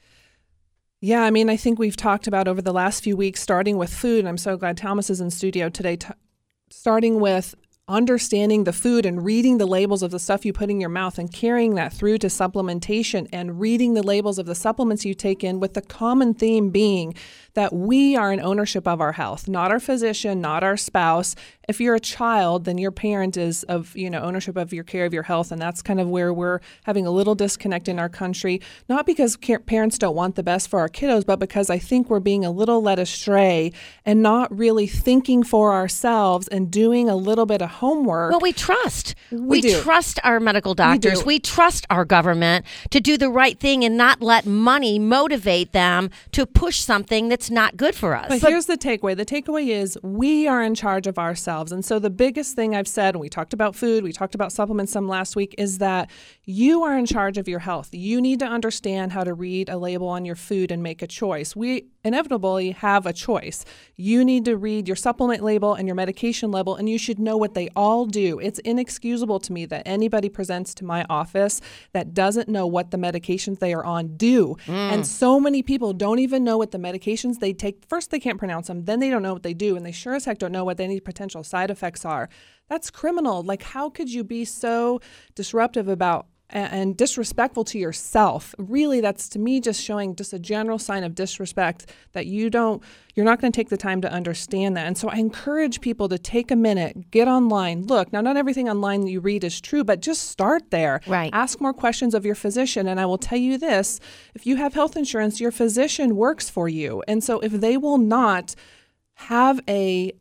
Yeah, I mean, I think we've talked about over the last few weeks, starting with food, and I'm so glad Thomas is in studio today, t- starting with understanding the food and reading the labels of the stuff you put in your mouth and carrying that through to supplementation and reading the labels of the supplements you take in, with the common theme being that we are in ownership of our health, not our physician, not our spouse. If you're a child, then your parent is of, you know, ownership of your care of your health. And that's kind of where we're having a little disconnect in our country, not because care- parents don't want the best for our kiddos, but because I think we're being a little led astray and not really thinking for ourselves and doing a little bit of homework. Well, we trust. We, We do. trust our medical doctors. do. We, trust our government to do the right thing and not let money motivate them to push something that's not good for us. But here's the takeaway. The takeaway is we are in charge of ourselves. And so the biggest thing I've said, and we talked about food, we talked about supplements some last week, is that you are in charge of your health. You need to understand how to read a label on your food and make a choice. We inevitably have a choice. You need to read your supplement label and your medication label, and you should know what they all do. It's inexcusable to me that anybody presents to my office that doesn't know what the medications they are on do. And so many people don't even know what the medications they take. First, they can't pronounce them. Then they don't know what they do. And they sure as heck don't know what any potential side effects are. That's criminal. Like, how could you be so disruptive about and disrespectful to yourself? Really, that's to me just showing just a general sign of disrespect that you don't, you're not going to take the time to understand that. And so I encourage people to take a minute, get online, look. Now, not everything online that you read is true, but just start there. Right. Ask more questions of your physician. And I will tell you this, if you have health insurance, your physician works for you. And so if they will not have a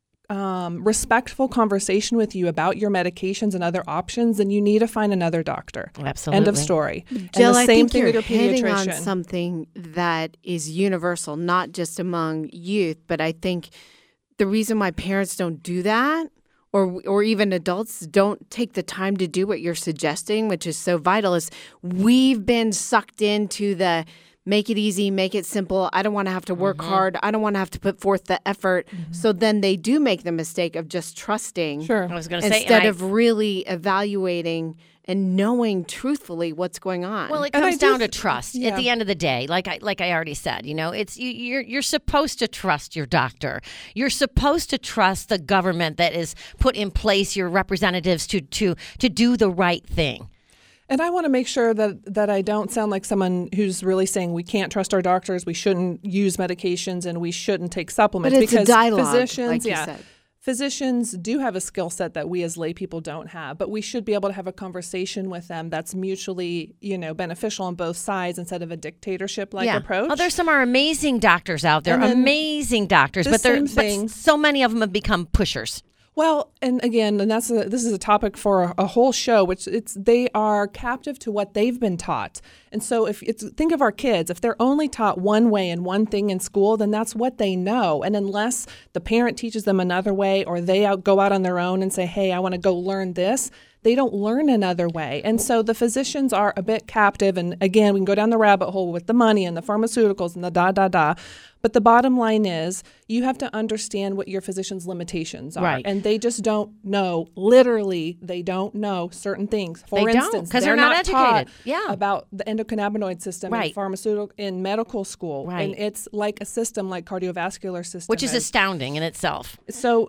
Um, respectful conversation with you about your medications and other options, then you need to find another doctor. Absolutely. End of story. and Jill, the I same think thing you're with your hitting on pediatrician. something that is universal, not just among youth, but I think the reason why parents don't do that, or or even adults don't take the time to do what you're suggesting, which is so vital, is we've been sucked into the make it easy, make it simple. I don't want to have to work Mm-hmm. hard. I don't want to have to put forth the effort. So then they do make the mistake of just trusting Sure. I was going to say, instead and I- of really evaluating and knowing truthfully what's going on. Well, it And I comes do down to th- trust. yeah. At the end of the day, like I like I already said, you know, it's you, you're you're supposed to trust your doctor. You're supposed to trust the government that is put in place, your representatives to to to do the right thing. And I want to make sure that, that I don't sound like someone who's really saying we can't trust our doctors, we shouldn't use medications, and we shouldn't take supplements. But it's a because dialogue, physicians, like you yeah, said. physicians do have a skill set that we as lay people don't have, but we should be able to have a conversation with them that's mutually, you know, beneficial on both sides instead of a dictatorship-like yeah. approach. Oh, there's some are amazing doctors out there, And then amazing doctors, the but they're same but thing- so many of them have become pushers. Well, and again, and that's a, this is a topic for a, a whole show, which it's they are captive to what they've been taught. And so if it's think of our kids, if they're only taught one way and one thing in school, then that's what they know. And unless the parent teaches them another way, or they out, go out on their own and say, hey, I want to go learn this, they don't learn another way. And so the physicians are a bit captive. And again, we can go down the rabbit hole with the money and the pharmaceuticals and the da, da, da. But the bottom line is you have to understand what your physician's limitations are. Right. And they just don't know. Literally, they don't know certain things. For They don't, instance, 'cause they're not taught educated. Yeah. about the endocannabinoid system Right. in pharmaceutical in medical school. Right. And it's like a system like cardiovascular system. Which is astounding in itself. So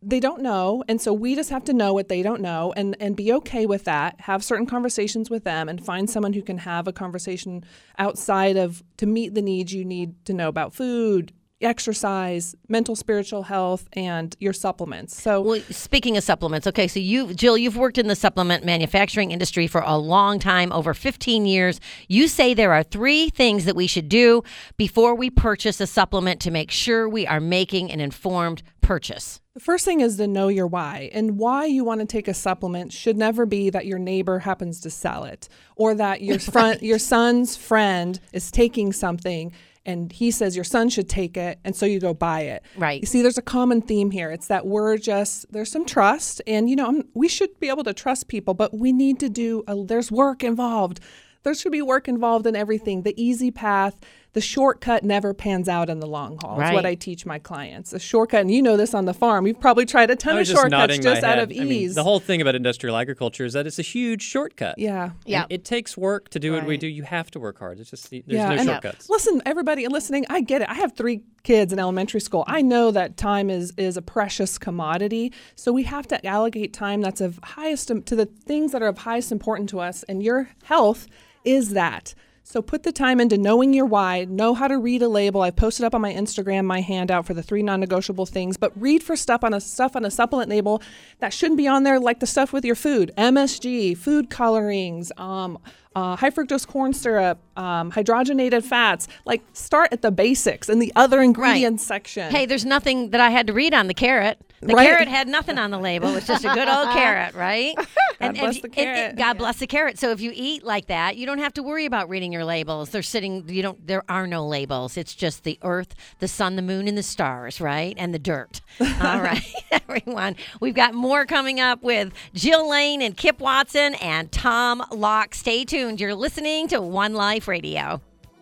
they don't know. And so we just have to know what they don't know and, and be okay with that, have certain conversations with them and find someone who can have a conversation outside of to meet the needs you need to know about food, exercise, mental, spiritual health, and your supplements. So, well, speaking of supplements, okay, so you, Jill, you've worked in the supplement manufacturing industry for a long time, over fifteen years. You say there are three things that we should do before we purchase a supplement to make sure we are making an informed purchase. The first thing is to know your why. And why you want to take a supplement should never be that your neighbor happens to sell it or that your front, your son's friend is taking something and he says your son should take it, and so you go buy it. Right. You see, there's a common theme here. It's that we're just, there's some trust, and, you know, we should be able to trust people, but we need to do, a, there's work involved. There should be work involved in everything. The easy path, the shortcut never pans out in the long haul. Right. Is what I teach my clients. A shortcut, and you know this on the farm. You've probably tried a ton I was of just shortcuts nodding just my out head. of ease. I mean, the whole thing about industrial agriculture is that it's a huge shortcut. Yeah. Yeah. And it takes work to do what we Right. do. You have to work hard. It's just there's Yeah, no and shortcuts. Listen, everybody listening, I get it. I have three kids in elementary school. I know that time is is a precious commodity. So we have to allocate time that's of highest to the things that are of highest importance to us. And your health is that. So put the time into knowing your why, know how to read a label. I posted up on my Instagram my handout for the three non-negotiable things, but read for stuff on a stuff on a supplement label that shouldn't be on there, like the stuff with your food, M S G, food colorings, um, uh, high fructose corn syrup, um, hydrogenated fats. Like start at the basics in the other ingredients section. Hey, there's nothing that I had to read on the carrot. The Right. carrot had nothing on the label. It's just a good old carrot, right? God bless if- the it- it- carrot. God bless the carrot. So if you eat like that, you don't have to worry about reading your labels. They're sitting. You don't. There are no labels. It's just the earth, the sun, the moon, and the stars, right? And the dirt. All right, everyone. We've got more coming up with Jill Lane and Kip Watson and Tom Locke. Stay tuned. You're listening to One Life Radio.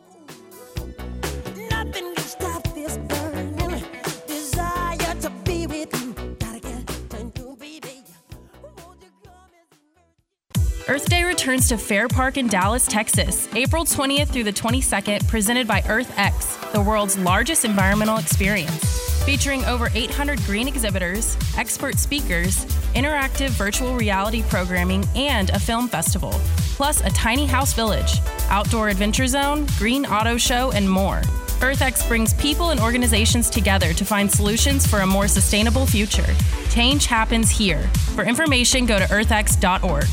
Nothing can stop this burning desire to be with you. Gotta get to you, baby. Won't you come and Earth Day returns to Fair Park in Dallas, Texas, April twentieth through the twenty-second, presented by EarthX, the world's largest environmental experience. Featuring over eight hundred green exhibitors, expert speakers, interactive virtual reality programming, and a film festival, plus a tiny house village, outdoor adventure zone, green auto show, and more. EarthX brings people and organizations together to find solutions for a more sustainable future. Change happens here. For information, go to earth x dot org.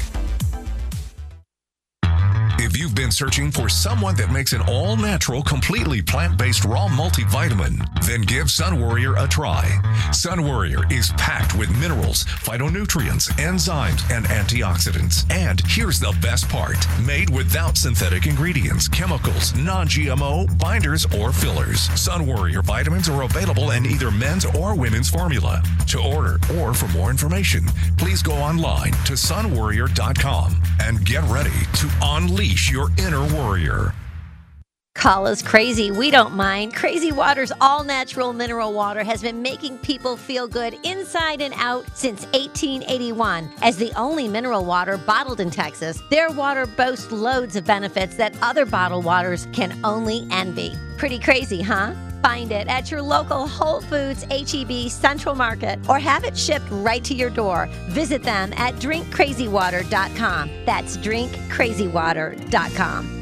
If you've been searching for someone that makes an all-natural, completely plant-based raw multivitamin, then give Sun Warrior a try. Sun Warrior is packed with minerals, phytonutrients, enzymes, and antioxidants. And here's the best part. Made without synthetic ingredients, chemicals, non-G M O, binders, or fillers. Sun Warrior vitamins are available in either men's or women's formula. To order or for more information, please go online to sun warrior dot com and get ready to unleash your inner warrior. Call us crazy. We don't mind. Crazy Water's all-natural mineral water has been making people feel good inside and out since eighteen eighty-one. As the only mineral water bottled in Texas, their water boasts loads of benefits that other bottled waters can only envy. Pretty crazy, huh? Find it at your local Whole Foods, H E B, Central Market, or have it shipped right to your door. Visit them at drink crazy water dot com. That's drink crazy water dot com.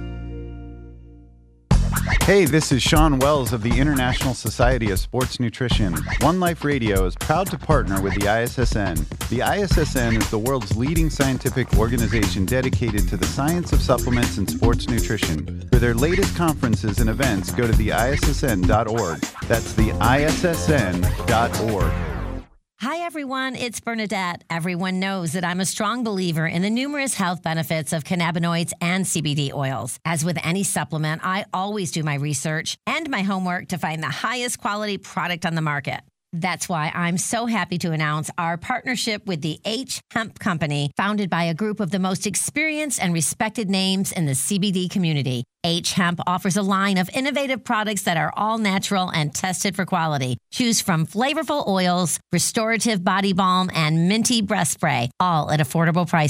Hey, this is Sean Wells of the International Society of Sports Nutrition. One Life Radio is proud to partner with the I S S N. The I S S N is the world's leading scientific organization dedicated to the science of supplements and sports nutrition. For their latest conferences and events, go to the I S S N dot org. That's the I S S N dot org. Hi, everyone. It's Bernadette. Everyone knows that I'm a strong believer in the numerous health benefits of cannabinoids and C B D oils. As with any supplement, I always do my research and my homework to find the highest quality product on the market. That's why I'm so happy to announce our partnership with the H Hemp Company, founded by a group of the most experienced and respected names in the C B D community. H Hemp offers a line of innovative products that are all natural and tested for quality. Choose from flavorful oils, restorative body balm, and minty breath spray, all at affordable prices.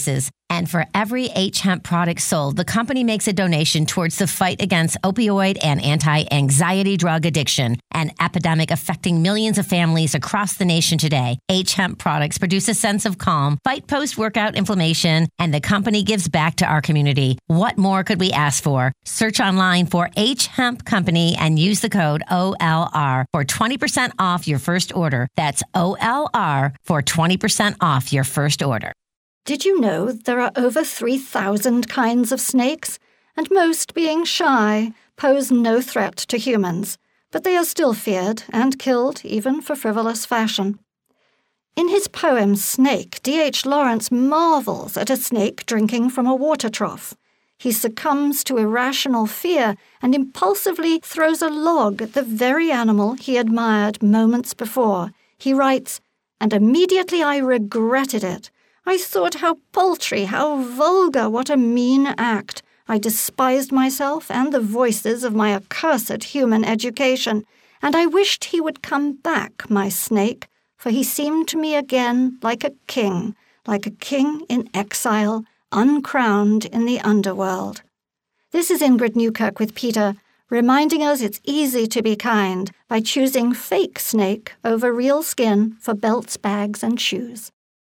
And for every H-Hemp product sold, the company makes a donation towards the fight against opioid and anti-anxiety drug addiction, an epidemic affecting millions of families across the nation today. H-Hemp products produce a sense of calm, fight post-workout inflammation, and the company gives back to our community. What more could we ask for? Search online for H-Hemp Company and use the code O L R for twenty percent off your first order. That's O L R for twenty percent off your first order. Did you know there are over three thousand kinds of snakes? And most, being shy, pose no threat to humans, but they are still feared and killed even for frivolous fashion. In his poem Snake, D H Lawrence marvels at a snake drinking from a water trough. He succumbs to irrational fear and impulsively throws a log at the very animal he admired moments before. He writes, "And immediately I regretted it. I thought how paltry, how vulgar, what a mean act. I despised myself and the voices of my accursed human education, and I wished he would come back, my snake, for he seemed to me again like a king, like a king in exile, uncrowned in the underworld." This is Ingrid Newkirk with Peter, reminding us it's easy to be kind by choosing fake snake over real skin for belts, bags, and shoes.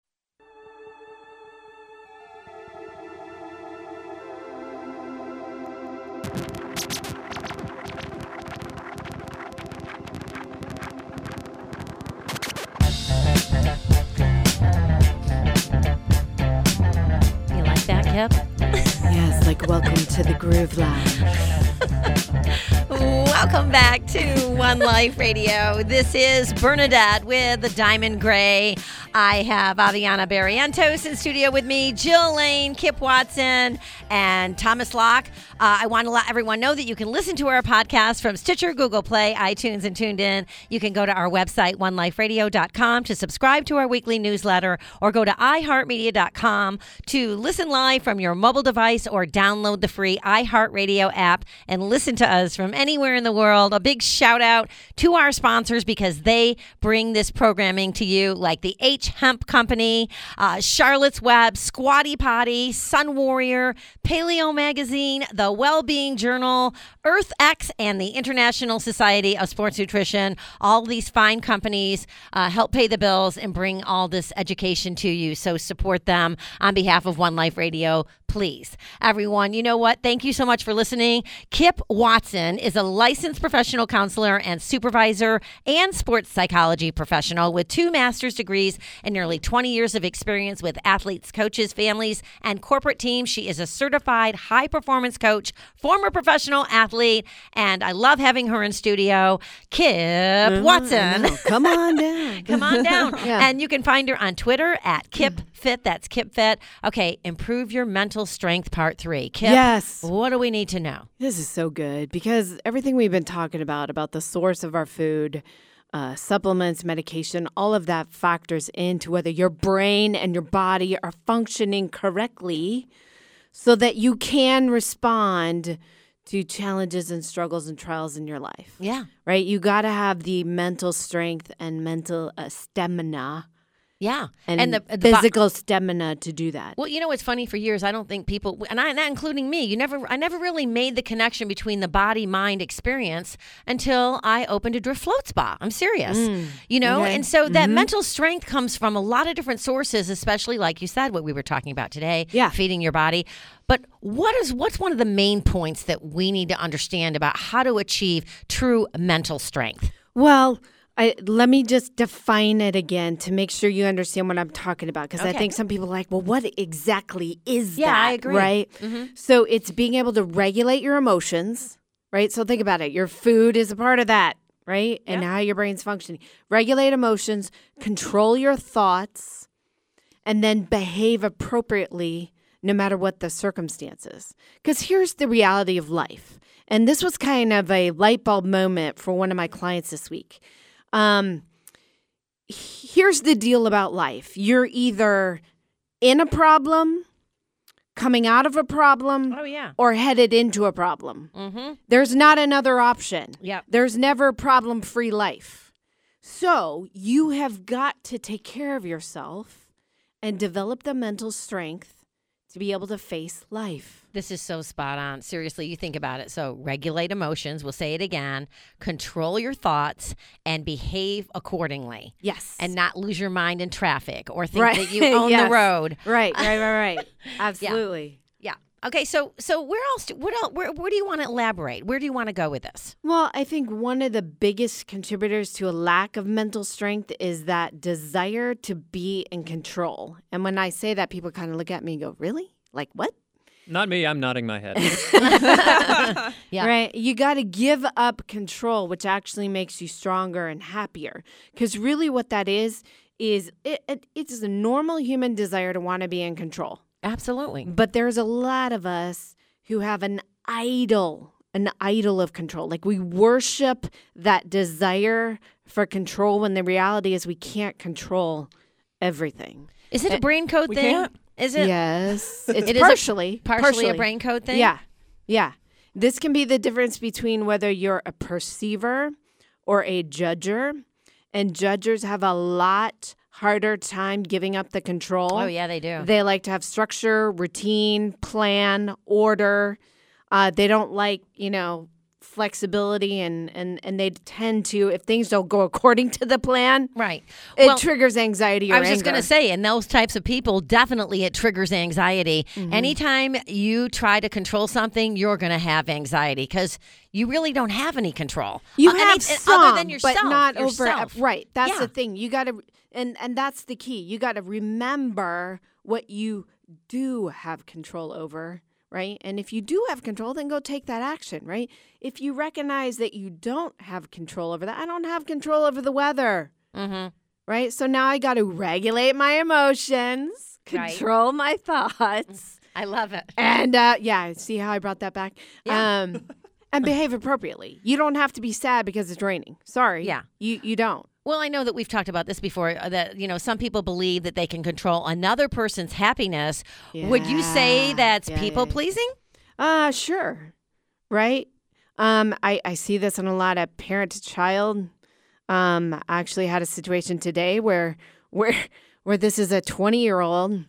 You like that, Kip? Yes, like welcome to the Groove Lounge. Welcome back to One Life Radio. This is Bernadette with the Diamond Gray. I have Aviana Barrientos in studio with me, Jill Lane, Kip Watson, and Thomas Locke. Uh, I want to let everyone know that you can listen to our podcast from Stitcher, Google Play, iTunes, and TuneIn. You can go to our website, one life radio dot com, to subscribe to our weekly newsletter, or go to i heart media dot com to listen live from your mobile device or download the free iHeartRadio app and listen to us from anywhere in the world. A big shout out to our sponsors because they bring this programming to you, like the H-Hemp Company, uh, Charlotte's Web, Squatty Potty, Sun Warrior, Paleo Magazine, the Wellbeing Journal, Earth X, and the International Society of Sports Nutrition. All these fine companies uh, help pay the bills and bring all this education to you. So support them on behalf of One Life Radio, please. Everyone, you know what? Thank you so much for listening. Kip Watson is a licensed professional counselor and supervisor and sports psychology professional with two master's degrees and nearly twenty years of experience with athletes, coaches, families, and corporate teams. She is a certified high-performance coach, former professional athlete, and I love having her in studio. Kip Mm, Watson. no, come on down. Come on down. Yeah. And you can find her on Twitter at Kip Fit. That's Kip Fit. Okay, improve your mental strength, part three. Kip, Yes. what do we need to know? This is so good because everything we've been talking about, about the source of our food, uh, supplements, medication, all of that factors into whether your brain and your body are functioning correctly so that you can respond to challenges and struggles and trials in your life. Yeah. Right? You got to have the mental strength and mental uh, stamina. Yeah. And, And the- the bo- physical stamina to do that. Well, you know what's funny? For years, I don't think people, and I, not including me, you never, I never really made the connection between the body-mind experience until I opened a Drift Float Spa. I'm serious, Mm, you know. okay. And so that Mhm. mental strength comes from a lot of different sources, especially like you said, what we were talking about today, Yeah. feeding your body. But what is what's one of the main points that we need to understand about how to achieve true mental strength? Well, I, let me just define it again to make sure you understand what I'm talking about. Because I Okay. think some people are like, well, what exactly is Yeah, that? I agree. Right? Mhm. So it's being able to regulate your emotions, right? So think about it. Your food is a part of that, right? And how your brain's functioning. Regulate emotions, control your thoughts, and then behave appropriately no matter what the circumstances. Because here's the reality of life. And this was kind of a light bulb moment for one of my clients this week. Um, here's the deal about life. You're either in a problem, coming out of a problem, Oh, yeah. or headed into a problem. Mm-hmm. There's not another option. Yep. There's never a problem-free life. So you have got to take care of yourself and develop the mental strength to be able to face life. This is so spot on. Seriously, you think about it. So regulate emotions. We'll say it again. Control your thoughts and behave accordingly. Yes. And not lose your mind in traffic or think Right. that you own Yes. the road. Right, right, right, right. Absolutely. Yeah. Okay. So so where else? Do, what else? Where, where do you want to elaborate? Where do you want to go with this? Well, I think one of the biggest contributors to a lack of mental strength is that desire to be in control. And when I say that, people kind of look at me and go, really? Like what? Not me. I'm nodding my head. Yeah. Right. You got to give up control, which actually makes you stronger and happier. Because really what that is, is it, it, it's a normal human desire to want to be in control. Absolutely. But there's a lot of us who have an idol, an idol of control. Like we worship that desire for control when the reality is we can't control everything. Is it a brain code we thing? can't? Is it? Yes. It's It is a- partially, partially a brain code thing? Yeah. Yeah. This can be the difference between whether you're a perceiver or a judger. And judgers have a lot harder time giving up the control. Oh, yeah, they do. They like to have structure, routine, plan, order. Uh, they don't like, you know, flexibility, and, and, and they tend to, if things don't go according to the plan, Right. it Well, triggers anxiety or I was just anger. going to say, in those types of people, definitely it triggers anxiety. Mm-hmm. Anytime you try to control something, you're going to have anxiety because you really don't have any control. You Uh, have any- some, other than yourself. but not yourself. over. Right, that's Yeah. the thing. You got to, and and that's the key. You got to remember what you do have control over. Right, and if you do have control, then go take that action. Right, if you recognize that you don't have control over that, I don't have control over the weather. Mm-hmm. Right, so now I got to regulate my emotions, Right. control my thoughts. I love it. And uh, yeah, see how I brought that back? Yeah. Um, and behave appropriately. You don't have to be sad because it's raining. Sorry. Yeah. You you don't. Well, I know that we've talked about this before, uh, that, you know, some people believe that they can control another person's happiness. Would you say Yeah. that's Yeah, yeah, people yeah. pleasing? Uh, sure. Right? Um, I, I see this in a lot of parent to child. Um, I actually had a situation today where where where this is a twenty year old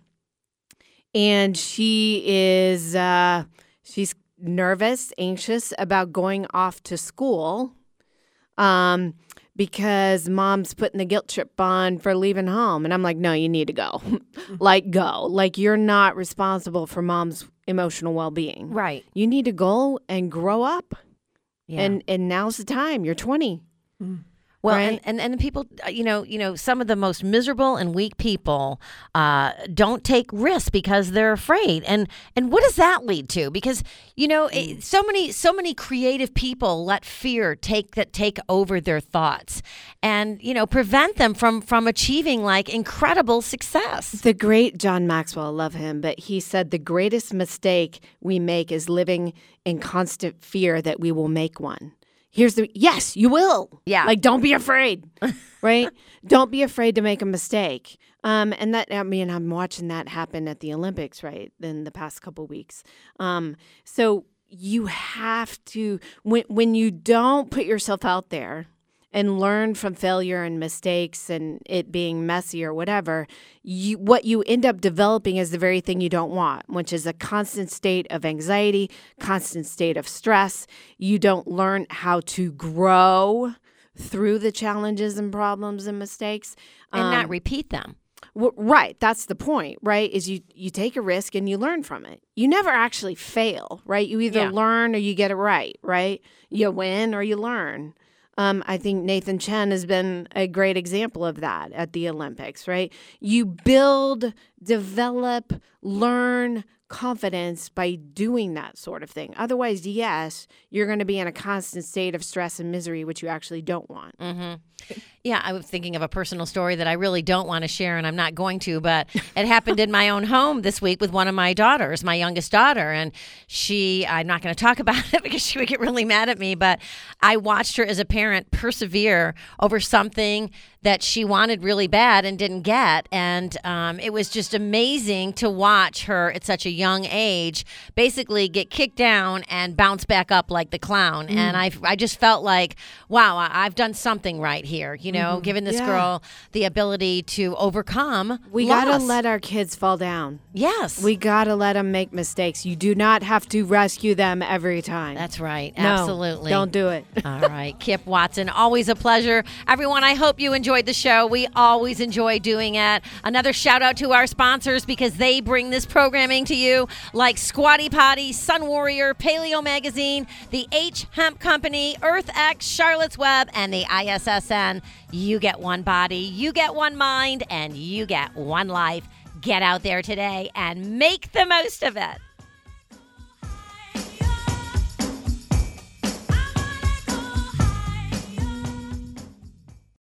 and she is uh, she's nervous, anxious about going off to school. Um because mom's putting the guilt trip on for leaving home. And I'm like, no, you need to go. Like, go. Like, you're not responsible for mom's emotional well-being. Right. You need to go and grow up. Yeah. And and now's the time. You're twenty. Well, right? and, and, and the people, uh, you know, you know, some of the most miserable and weak people uh, don't take risks because they're afraid. And and what does that lead to? Because, you know, Mm. it, so many so many creative people let fear take that take over their thoughts and, you know, prevent them from from achieving like incredible success. The great John Maxwell, I love him, but he said the greatest mistake we make is living in constant fear that we will make one. Here's the, yes, you will. Yeah. Like, don't be afraid, right? Don't be afraid to make a mistake. Um, and that, I mean, I'm watching that happen at the Olympics, right, in the past couple weeks. Um, so you have to, when, when you don't put yourself out there and learn from failure and mistakes and it being messy or whatever, you, what you end up developing is the very thing you don't want, which is a constant state of anxiety, constant state of stress. You don't learn how to grow through the challenges and problems and mistakes. And not Um, repeat them. w- right. That's the point, right? Is you, you take a risk and you learn from it. You never actually fail, right? You either Yeah. learn or you get it right, right? You win or you learn. Um, I think Nathan Chen has been a great example of that at the Olympics, right? You build, develop, learn confidence by doing that sort of thing. Otherwise, yes, you're going to be in a constant state of stress and misery, which you actually don't want. Mm-hmm. Yeah, I was thinking of a personal story that I really don't want to share, and I'm not going to, but it happened in my own home this week with one of my daughters, my youngest daughter, and she, I'm not going to talk about it because she would get really mad at me, but I watched her as a parent persevere over something that she wanted really bad and didn't get, and um, it was just just amazing to watch her at such a young age basically get kicked down and bounce back up like the clown. Mm. And I I just felt like, wow, I- I've done something right here, you know, Mhm. giving this Yeah. girl the ability to overcome We loss. got to let our kids fall down. Yes. We got to let them make mistakes. You do not have to rescue them every time. That's right. No, Absolutely. Don't do it. All right. Kip Watson, always a pleasure. Everyone, I hope you enjoyed the show. We always enjoy doing it. Another shout out to our sponsors because they bring this programming to you, like Squatty Potty, Sun Warrior, Paleo Magazine, the H Hemp Company, EarthX, Charlotte's Web, and the I S S N. You get one body, you get one mind, and you get one life. Get out there today and make the most of it.